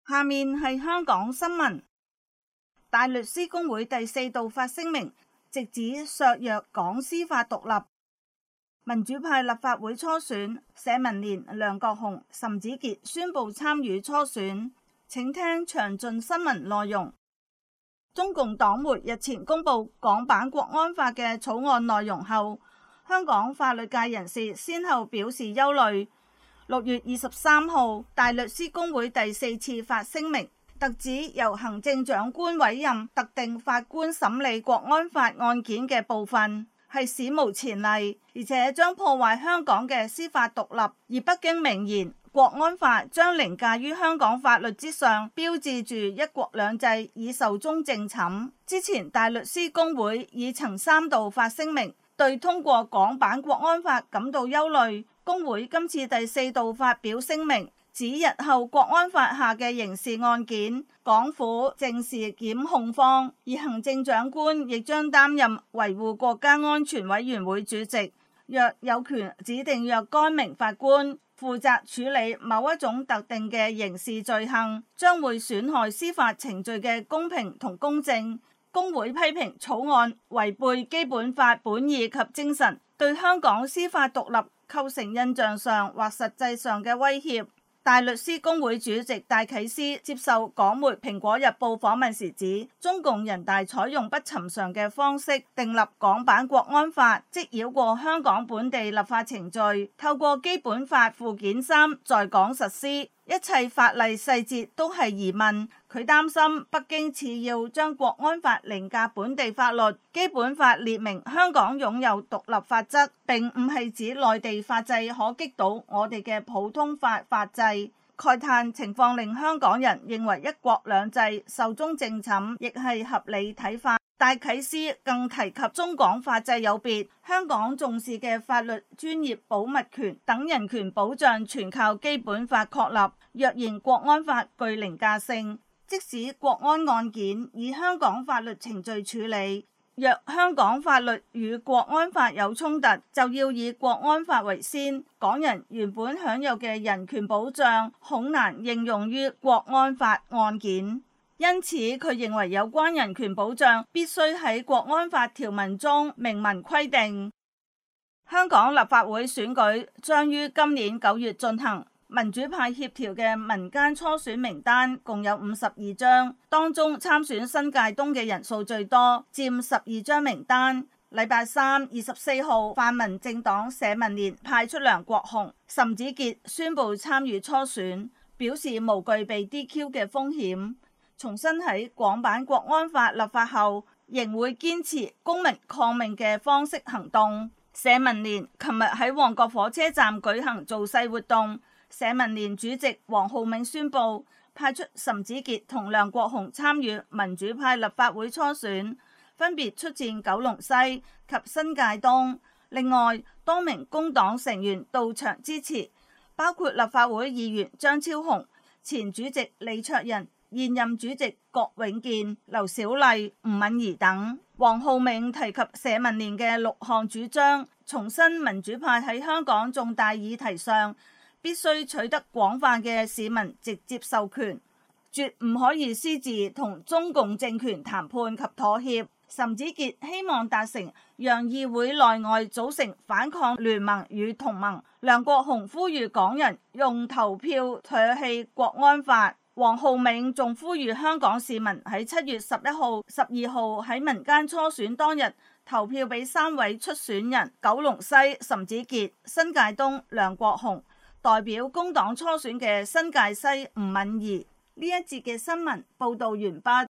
下面係香港新聞。大律師公會第4度發聲明，直指削弱港司法獨立。民主派立法會初選，社民連梁國雄、岑子傑宣布參與初選。請聽詳盡新聞內容。中共黨媒日前公布港版國安法嘅草案內容後，香港法律界人士先後表示憂慮。6月23號，大律師公會第4次發聲明，特指由行政長官委任特定法官審理國安法案件嘅部分係史無前例，而且將破壞香港嘅司法獨立。而北京明言，國安法將凌駕於香港法律之上，標誌住一國兩制已壽終正寢。之前大律師公會已曾3度發聲明，對通過港版國安法感到憂慮。公會今次第4度發表聲明，指日後國安法下嘅刑事案件，港府正是檢控方，而行政長官亦將擔任維護國家安全委員會主席，若有權指定若該名法官負責處理某一種特定嘅刑事罪行，將會損害司法程序嘅公平同公正。公會批評草案違背基本法本意及精神，對香港司法獨立構成印象上或實際上嘅威脅。大律師公會主席戴啟思接受港媒《蘋果日報》訪問時指，中共人大採用不尋常嘅方式訂立港版國安法，即繞過香港本地立法程序，透過基本法附件3在港實施，一切法例細節都係疑問。佢擔心北京似要將國安法凌駕本地法律。基本法列明香港擁有獨立法則，並唔係指內地法制可擊倒我哋嘅普通法法制。慨嘆情況令香港人認為一國兩制壽終正寢，亦係合理睇法。戴啟思更提及中港法制有別，香港重視嘅法律專業保密權等人權保障全靠基本法確立。若然國安法具凌駕性，即使國安案件以香港法律程序處理，若香港法律與國安法有衝突，就要以國安法為先。港人原本享有嘅人權保障恐難應用於國安法案件。因此，佢認為有關人權保障必須喺國安法條文中明文規定。香港立法會選舉將於今年9月進行。民主派協調嘅民間初選名單共有52張，當中參選新界東嘅人數最多，佔12張名單。禮拜三24號，泛民政黨社民連派出梁國雄、岑子傑宣布參與初選，表示無懼被 DQ 嘅風險。重新喺港版國安法立法後，仍會堅持公民抗命嘅方式行動。社民連琴日喺旺角火車站舉行造勢活動。社民連主席黃浩銘宣布派出岑子傑同梁國雄參與民主派立法會初選，分別出戰九龍西及新界東。另外，多名工黨成員到場支持，包括立法會議員張超雄、前主席李卓人、現任主席郭永健、劉小麗、吳敏儀等。黃浩銘提及社民連嘅6項主張，重申民主派喺香港重大議題上必須取得廣泛嘅市民直接授權，絕唔可以私自同中共政權談判及妥協。岑子傑希望達成讓議會內外組成反抗聯盟與同盟。梁國雄呼籲港人用投票唾棄國安法。黃浩銘仲呼籲香港市民喺7月11號、12號喺民間初選當日投票俾3位出選人：九龍西岑子傑、新界東梁國雄。代表工黨初選嘅新界西吳敏儀。呢一節嘅新聞報道完畢。